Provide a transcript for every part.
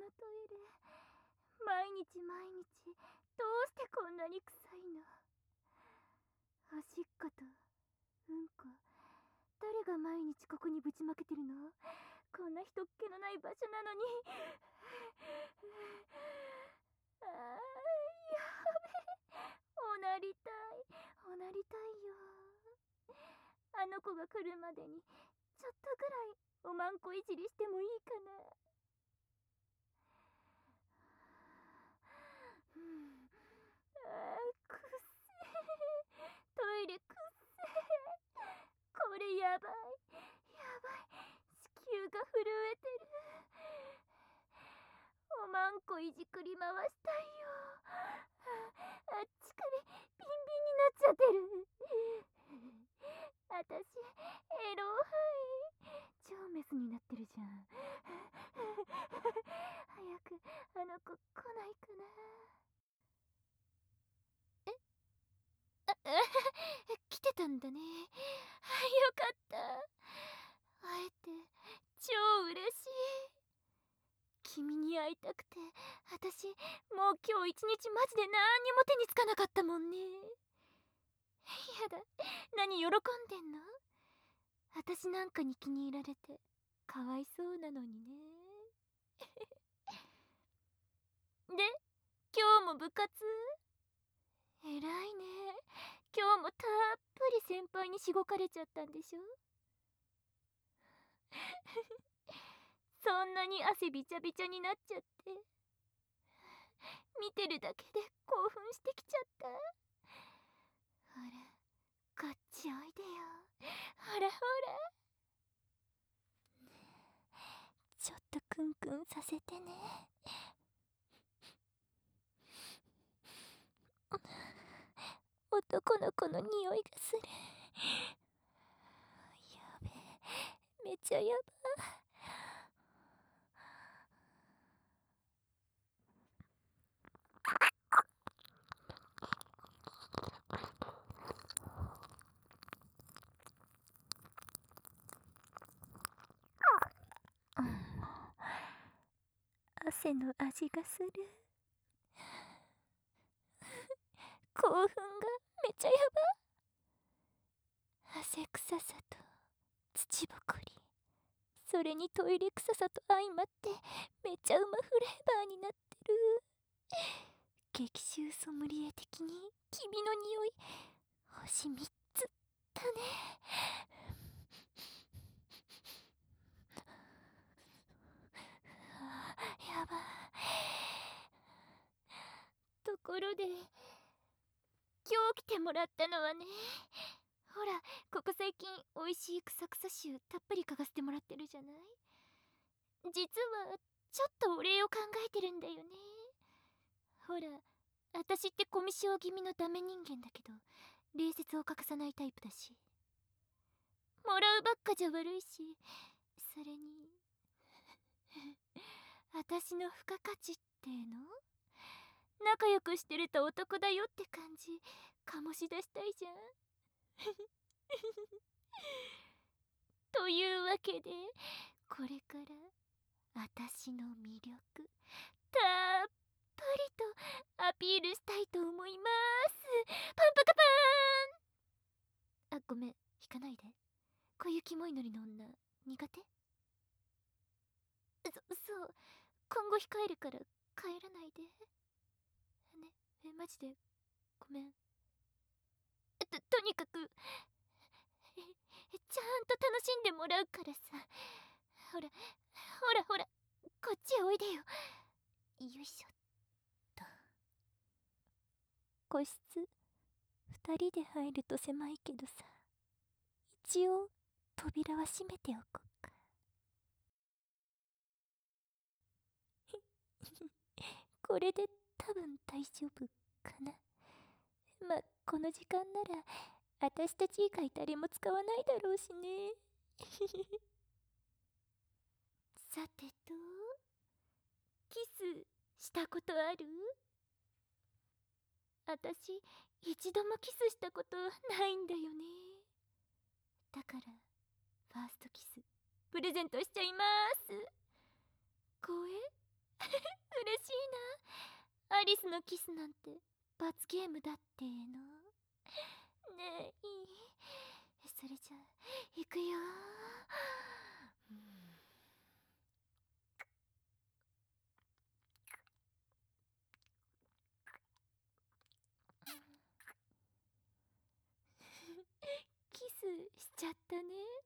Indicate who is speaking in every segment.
Speaker 1: トイレ。毎日毎日、どうしてこんなに臭いの。おしっことうんこ、誰が毎日ここにぶちまけてるの。こんな人っ気のない場所なのに。あー、やべ。おなりたい、おなりたいよ。あの子が来るまでにちょっとぐらいおまんこいじりしてもいいかな。くっせー。トイレくっせー。これやばい、やばい。子宮が震えてる。おまんこいじくり回したいよ。あっちからビンビンになっちゃってる。あたしエロハイ、超メスになってるじゃん。早くあの子来ないかな。来てたんだね。よかった。会えて超嬉しい。君に会いたくて、私もう今日一日マジで何にも手につかなかったもんね。やだ、何喜んでんの。私なんかに気に入られてかわいそうなのにね。で、今日も部活？偉いね。今日もたっぷり先輩にしごかれちゃったんでしょ。そんなに汗びちゃびちゃになっちゃって、見てるだけで興奮してきちゃった。ほら、こっちおいでよ。ほらほら。ちょっとクンクンさせてね。男の子の匂いがする。やべえ、めっちゃやば。汗の味がする。興奮がめちゃやば。汗臭さと土ぼこり、それにトイレ臭さと相まってめちゃうまフレーバーになってる。激臭ソムリエ的に君の匂い星3つだね。やばい。ところで今日来てもらったのはね、ほら、ここ最近おいしい草臭臭たっぷり嗅がせてもらってるじゃない。実はちょっとお礼を考えてるんだよね。ほら、私ってコミュ障気味のダメ人間だけど礼節を欠かさないタイプだし、もらうばっかじゃ悪いし、それに私の付加価値っての、仲良くしてるとお得だよって感じ醸し出したいじゃん。というわけで、これから私の魅力たっぷりとアピールしたいと思います。パンパカパーン。あ、ごめん、引かないで。こういうキモいノリの女苦手？そう、今後控えるから帰らないでね。マジでごめん。とにかくちゃんと楽しんでもらうからさ。ほらほらほら、こっちへおいでよ。よいしょっと。個室2人で入ると狭いけどさ、一応扉は閉めておこうか。これで多分大丈夫かな。ま、この時間なら私たち以外誰も使わないだろうしね。さてと、キスしたことある？私一度もキスしたことないんだよね。だからファーストキスプレゼントしちゃいます。声アリスのキスなんて罰ゲームだっての。ねえ、いい？それじゃ行くよ。キスしちゃったね。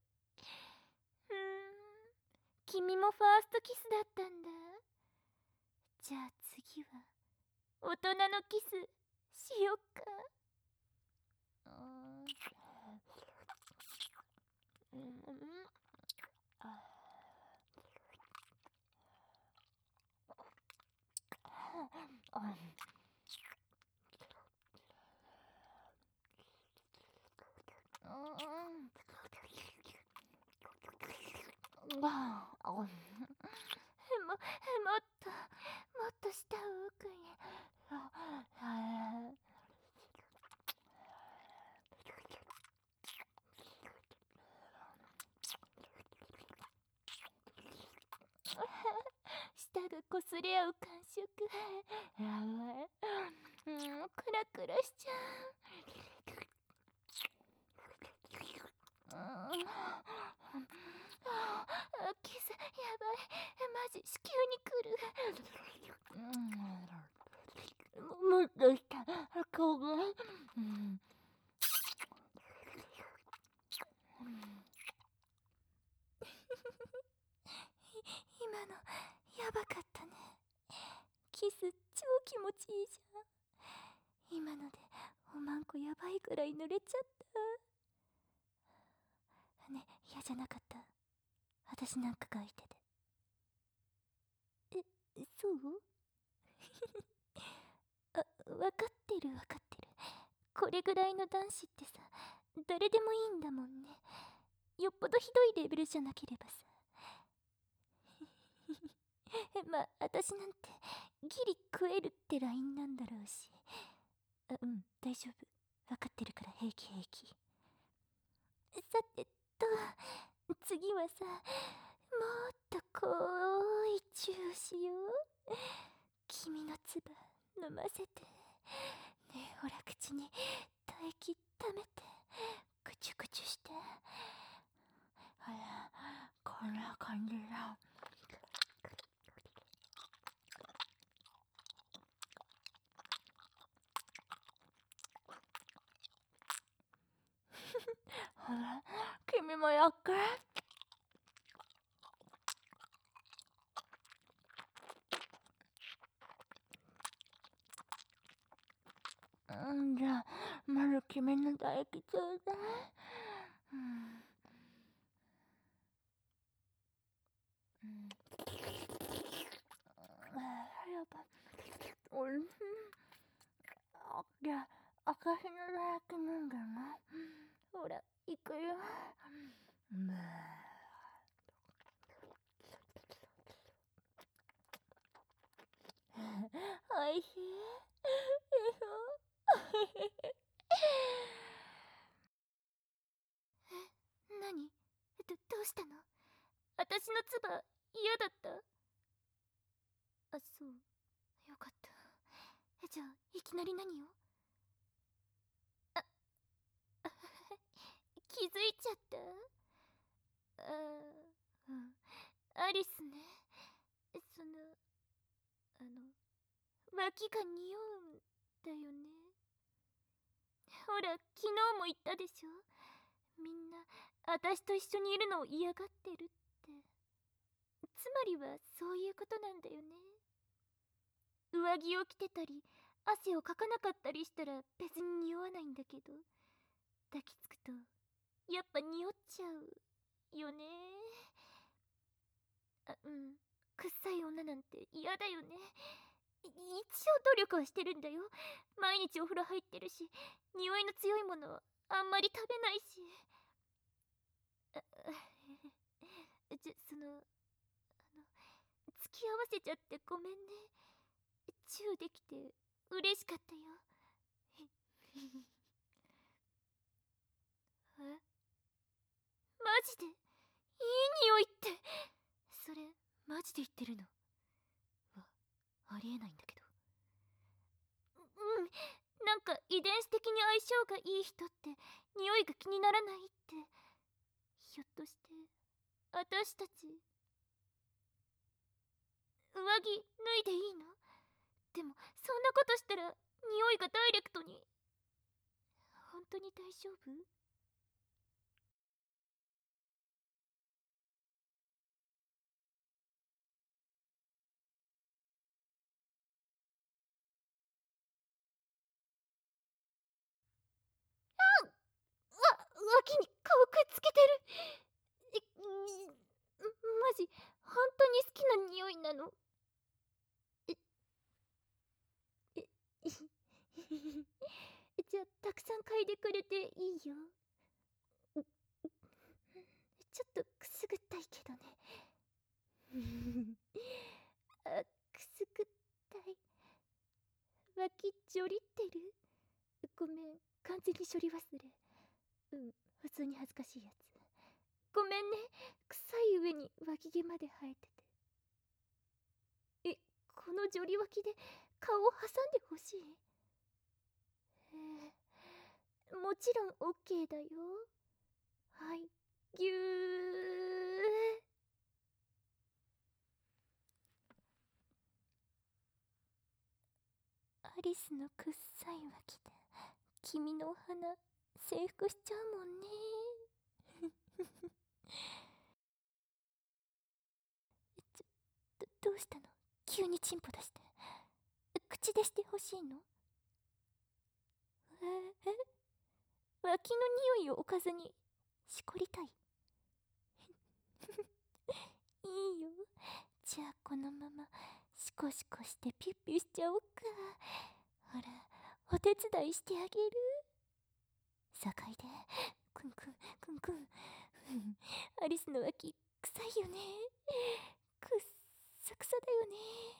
Speaker 1: 君もファーストキスだったんだ。じゃあ次は大人のキスしよっか。もっと下を奥に。舌が擦れ合う感触。やばい。クラクラしちゃう。キスやばい。マジ子宮に来る。もっとした顔が。今のやばかったね。キス超気持ちいいじゃん。今のでおまんこやばいぐらい濡れちゃった。ね、嫌じゃなかった？私なんかが相手で。そうわかってる。これぐらいの男子ってさ、誰でもいいんだもんね。よっぽどひどいレベルじゃなければさ。まあ、私なんてギリ食えるってラインなんだろうし。大丈夫。わかってるから平気。さてと、次はさ、もっと濃いチューしよう。君の唾飲ませて。ねえ、ほら口に唾液溜めて、クチュクチュして。ほら、こんな感じだ。ほら、君もやっかい。じゃあ、まず君の唾液ちょうだい。やば。おいしい。じゃあ、赤ひの唾液なんだな。ほら、いくよ。おいしい。何？どうしたの？私の唾嫌だった？そう。よかった。じゃあ、いきなり何を？気づいちゃった？アリスね。脇が匂うんだよね。ほら、昨日も言ったでしょ。みんな私と一緒にいるのを嫌がってるって。つまりはそういうことなんだよね。上着を着てたり汗をかかなかったりしたら別に匂わないんだけど、抱きつくとやっぱ匂っちゃうよね。くっさい女なんて嫌だよね。一応努力はしてるんだよ。毎日お風呂入ってるし、匂いの強いものはあんまり食べないし。付き合わせちゃってごめんね。チューできて嬉しかったよ。マジでいい匂いって。それマジで言ってるの？ありえないんだけど。 なんか遺伝子的に相性がいい人って匂いが気にならないって。ひょっとして私たち上着脱いでいいの？でもそんなことしたら匂いがダイレクトに。本当に大丈夫？脇に顔くっつけてる。マジ本当に好きな匂いなの？ええじゃあたくさん嗅いでくれていいよ。ちょっとくすぐったいけどね。あ、くすぐったい。脇ジョリってる？ごめん、完全に処理忘れ。普通に恥ずかしいやつ。ごめんね、臭い上に脇毛まで生えてて。このジョリ脇で顔を挟んでほしい？もちろん OK だよ。はい、ぎゅー。アリスのくっさい脇で君のお花征服しちゃうもんね。どうしたの？急にチンポ出して。口でしてほしいの？脇の匂いを置かずにしこりたい？いいよ。じゃあこのままシコシコしてピュッピュしちゃおうか。ほら、お手伝いしてあげる。さかいでクンクンクンクン。アリスの脇臭いよね。くっさくさだよね。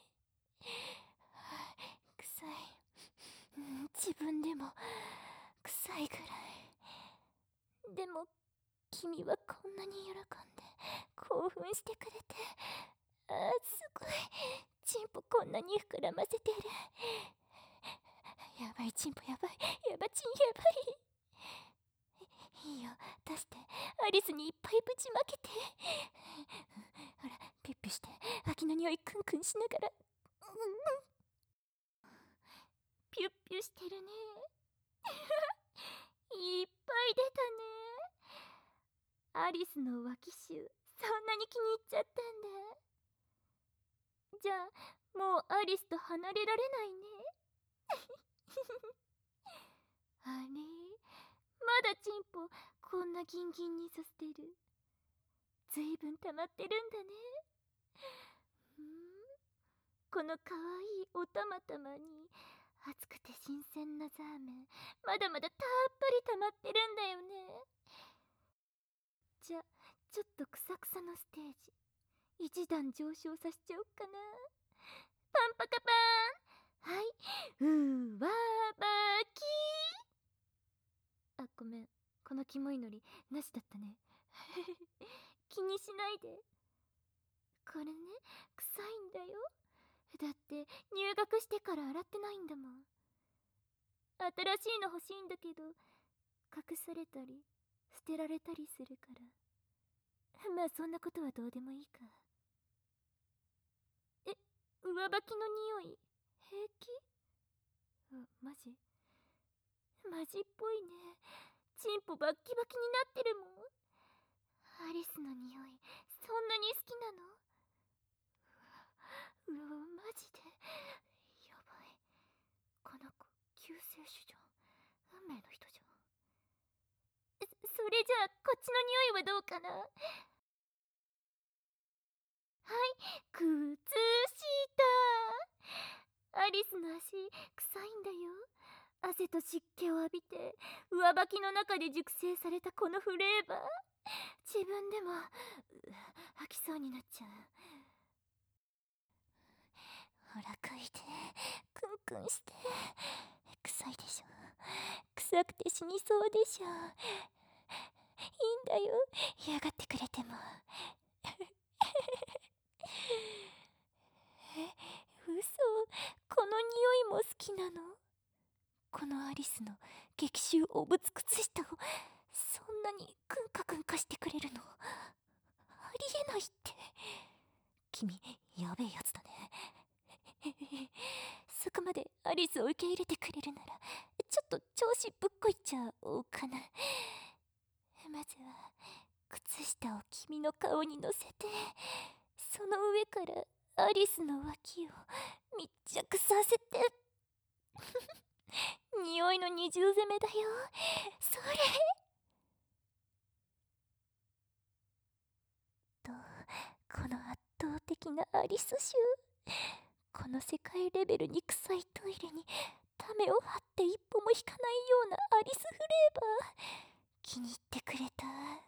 Speaker 1: 臭い。自分でも臭いぐらい。でも君はこんなに喜んで興奮してくれて、すごい。チンポこんなに膨らませてる。やばい、チンポやばい。やばチンやばい。いいよ、出して。アリスにいっぱいぶちまけて。ほら、ピュッピュして脇の匂いクンクンしながら。ピュッピュしてるね。いっぱい出たね。アリスの脇臭、そんなに気に入っちゃったんだ。じゃあもうアリスと離れられないね。あれ、まだチンポこんなギンギンにさせてる。ずいぶん溜まってるんだね。このかわいいおたまたまに熱くて新鮮なザーメン、まだまだたっぷり溜まってるんだよね。じゃ、ちょっとクサクサのステージ一段上昇させちゃおっかな。パンパカパーン。はい、うわばき。あ、ごめん、このキモいノリなしだったね。気にしないで。これね、臭いんだよ。だって入学してから洗ってないんだもん。新しいの欲しいんだけど隠されたり捨てられたりするから。まあそんなことはどうでもいいか。上履きの匂い平気？マジっぽいね。チンポバッキバキになってるもん。アリスの匂いそんなに好きなの？マジでやばい。この子救世主じゃん。運命の人じゃん。それじゃあこっちの匂いはどうかな。はい、靴下。アリスの足臭いんだよ。汗と湿気を浴びて上履きの中で熟成されたこのフレーバー、自分でも吐きそうになっちゃう。ほら嗅いでクンクンして。臭いでしょ。臭くて死にそうでしょ。いいんだよ、嫌がってくれても。嘘、この匂いも好きなの？ このアリスの激臭おぶつ靴下をそんなにくんかくんかしてくれるの、ありえないって。君やべえやつだね。そこまでアリスを受け入れてくれるなら、ちょっと調子ぶっこいちゃおうかな。まずは靴下を君の顔に乗せて、その上からアリスの脇を密着させて匂いの二重攻めだよ。それと、この圧倒的なアリス臭、この世界レベルに臭いトイレにためを張って一歩も引かないようなアリスフレーバー、気に入ってくれた？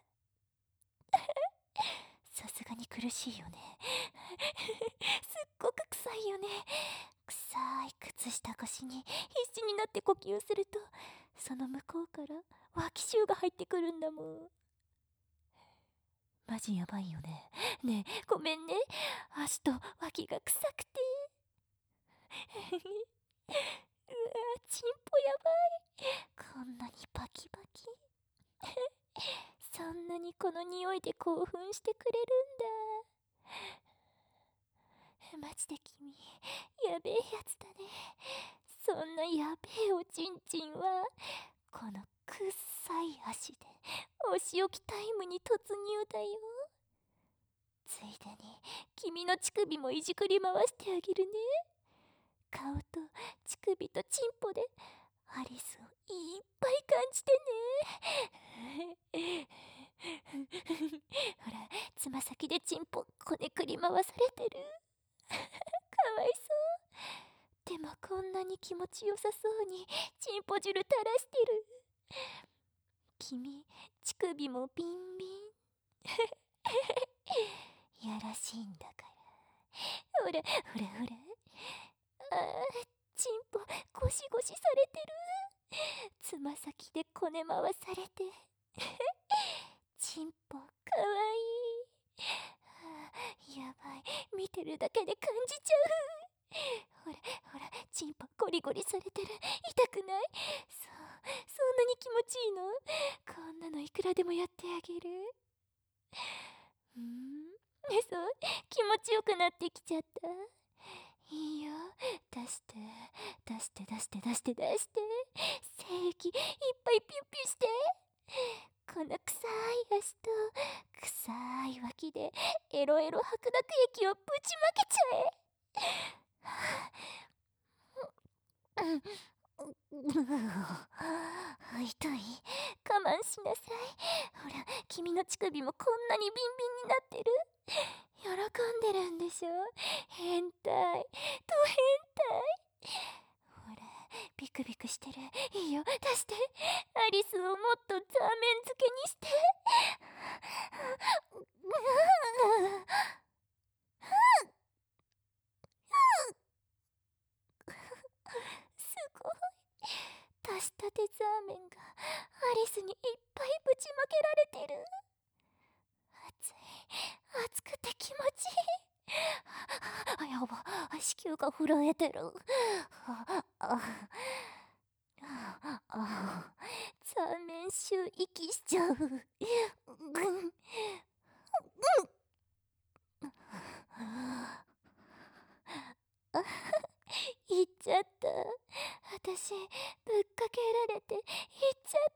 Speaker 1: さすがに苦しいよね。すっごく臭いよね。臭い靴下越しに必死になって呼吸すると、その向こうから脇臭が入ってくるんだもん。マジやばいよね。ねえ、ごめんね。足と脇が臭くて。うわ、チンポやばい。こんなにバキバキ。そんなにこの匂いで興奮してくれるんだ。マジで君、やべえやつだね。そんなやべえおちんちんは、このくっさい足でお仕置きタイムに突入だよ。ついでに君の乳首もいじくり回してあげるね。顔と乳首とチンポでアリスをいっぱい感じてね。ほら、つま先でチンポこねくり回されてる。かわいそう。でもこんなに気持ちよさそうにチンポ汁垂らしてる。君、乳首もビンビン。やらしいんだから。ほらほらほら。チンポゴシゴシされてる。つま先でこね回されて。チンポかわいい。やばい、見てるだけで感じちゃう。ほらほら、チンポゴリゴリされてる。痛くない？そんなに気持ちいいの？こんなのいくらでもやってあげる。そう、気持ちよくなってきちゃった。いいよ、出して出して出して出して出して、精液いっぱいピュッピュして。この臭い足と臭い脇でエロエロ白濁液をぶちまけちゃえ。痛い、我慢しなさい。ほら、君の乳首もこんなにビンビンになってる。喜んでるんでしょ。変態と変態。ほら、ビクビクしてる。いいよ、出して。アリスをもっとザーメン漬けにして。すごい。出したてザーメンがアリスにいっぱいぶちまけられてる。熱い、熱くて気持ちいい。やば、子宮が震えてる。ザーメン臭息しちゃう。行っちゃった。私ぶっかけられて行っちゃった。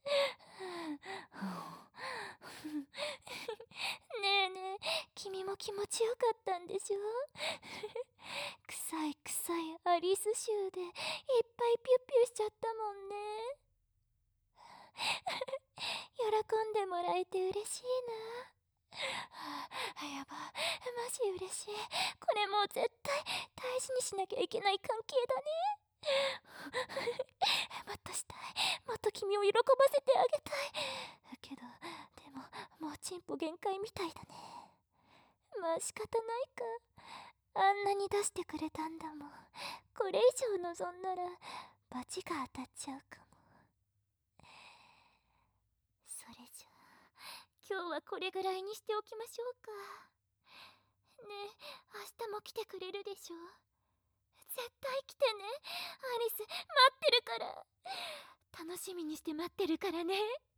Speaker 1: ねえねえ、君も気持ちよかったんでしょ。臭い臭いアリス臭でいっぱいピュッピュしちゃったもんね。喜んでもらえて嬉しいな。やば、マジ嬉しい。これもう絶対大事にしなきゃいけない関係だね。もっとしたい、もっと君を喜ばせてあげたいけど、でももうチンポ限界みたいだね。まあ仕方ないか。あんなに出してくれたんだもん。これ以上望んだらバチが当たっちゃうかも。それじゃあ今日はこれぐらいにしておきましょうか。ねえ、明日も来てくれるでしょ。絶対来てね。アリス待ってるから。 しみにして待ってるからね。